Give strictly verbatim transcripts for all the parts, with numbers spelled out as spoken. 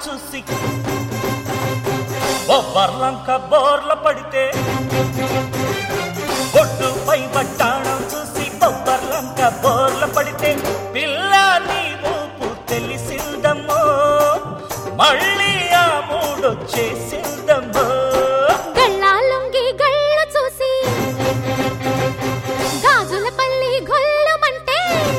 చూసి బొబ్బర్లంక బోర్ల పడితే ఒడ్డుపై వడ్డాణం చూసి బొబ్బర్లంక బోర్ల పడితే పిల్ల నీ ఊపు తెలిసిందమ్మో మళ్ళీ ఆ మూడొచ్చేసిందమ్మో గళ్ళాలుంగి గళ్ళు చూసి గాజుల పల్లి గొల్లమంటే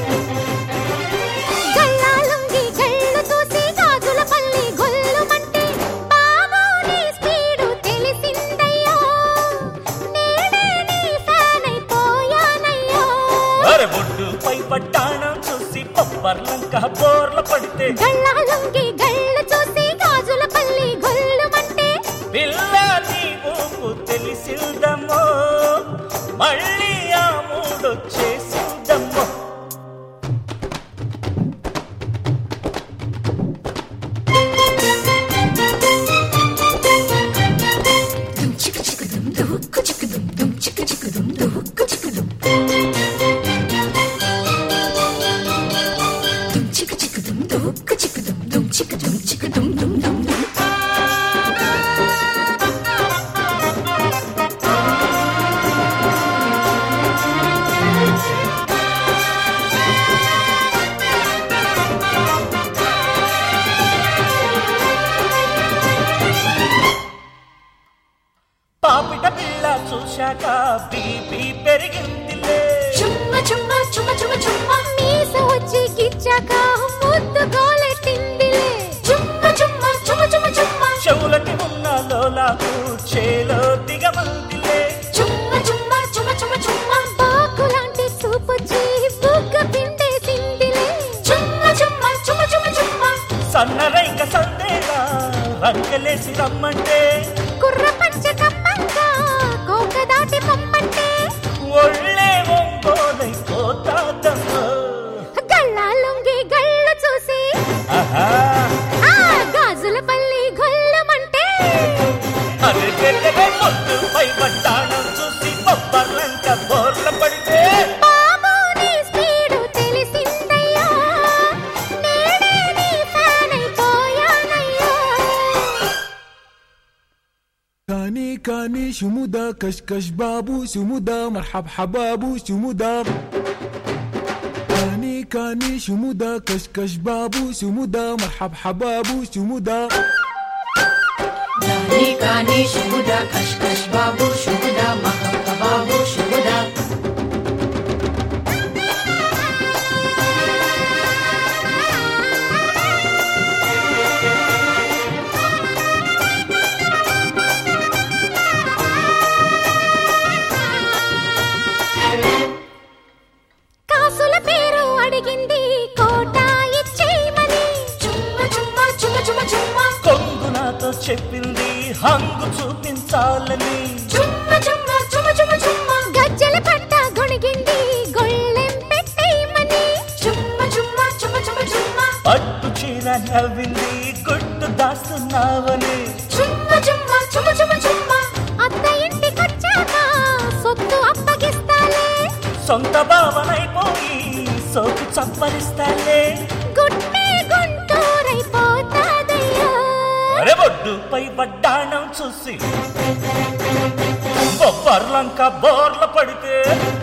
గళ్ళాలుంగి గళ్ళు చూసి గాజుల పల్లి గొల్లమంటే బాబు నీ స్పీడు తెలిసిందయ్యో నేనే నీ ఫ్యాన్ అయిపోయానయ్యో అరే ఒడ్డుపై వడ్డాణం చూసి బొబ్బర్లంక బోర్ల పడితే గళ్ళాలుంగి గళ్ళు చూసి గాజుల పల్లి గొల్లమంటే పిల్ల నీ ఊపు తెలిసిందమ్మో మళ్ళీ ఆ మూడొచ్చేసిందమ్మో పాపిట పిల్ల చూశాక బీపీ పెరిగిందిలే చుమ్మ చుమ్మ చుమ్మ చుమ్మ చుమ్మ మీస వచ్చి కిచ్చాక ముద్దు గోలెట్టిందిలే చుమ్మ చుమ్మ చుమ్మ చుమ్మ చుమ్మ చెవులకి ఉన్న లోలాకు చేలో దిగమందిలే చుమ్మ చుమ్మ చుమ్మ చుమ్మ చుమ్మ బాకులాంటి సూపొచ్చి బుగ్గ పిండేసిందిలే చుమ్మ చుమ్మ చుమ్మ చుమ్మ చుమ్మ సన్నరైక సందేగా రంకెలేసి రమ్మంటే కుర్ర పంచ కప్పంగా కోక దాటి పొమ్మంటే ఒళ్ళే ఒంగోలైపోతాదమ్మో గళ్ళాలుంగి గళ్ళు చూసి ఆహా ఆ గాజుల పల్లి గొల్లమంటే అరే గెల్లె పొద్దుపై వడ్డాణం చూసి బొబ్బర్లంక బోర్ల పడితే బాబు నీ స్పీడు తెలిసిందయ్యా నేనే నీ ఫ్యాన్ అయిపోయానయ్యా كاني كاني شمودا كشكش بابو شمودا مرحب حبابو شمودا كاني كاني شمودا كشكش بابو شمودا مرحب حبابو شمودا كاني كاني شمودا كشكش بابو شمودا مرحب حبابو شمودا కాసుల పేరు అడిగింది కోట ఇచ్చేయమని చుమ్మ చుమ్మ చుమ్మ చుమ్మ చుమ్మ కొంగు నాతో చెప్పింది హంగు చూపించాలని చుమ్మ చుమ్మ చుమ్మ చుమ్మ చుమ్మ గజ్జల పట్ట గొణిగింది గొళ్ళెం పెట్టేయమని చుమ్మ చుమ్మ చుమ్మ చుమ్మ చుమ్మ పట్టు చీర నవ్వింది గుట్టు దాస్తున్నావని చుమ్మ చుమ్మ చుమ్మ చుమ్మ చుమ్మ అత్త ఇంటికొచ్చాక సొత్తు అప్పగిస్తాలే సొంత భావనైపోయి సోకు చప్పరిస్తాలే గుట్టే గుంటూరైపోతాదయ్యా అరే ఒడ్డుపై వడ్డాణం చూసి బొబ్బర్లంక బోర్ల పడితే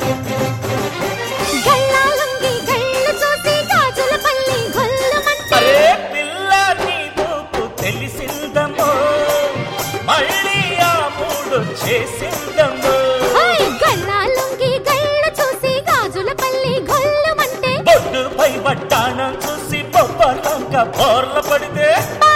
గళ్ళాలుంగి గళ్ళు చూసి గాజుల పల్లి గొల్లమంటే అరే పిల్ల నీ ఊపు తెలిసిందమ్మో మళ్ళీ ఆ మూడు చేసిందమ్మో ఓయ్ గళ్ళాలుంగి గళ్ళు చూసి గాజుల పల్లి గొల్లమంటే బొడ్డుపై వడ్డాణం చూసి బొబ్బర్లంక బోర్ల పడితే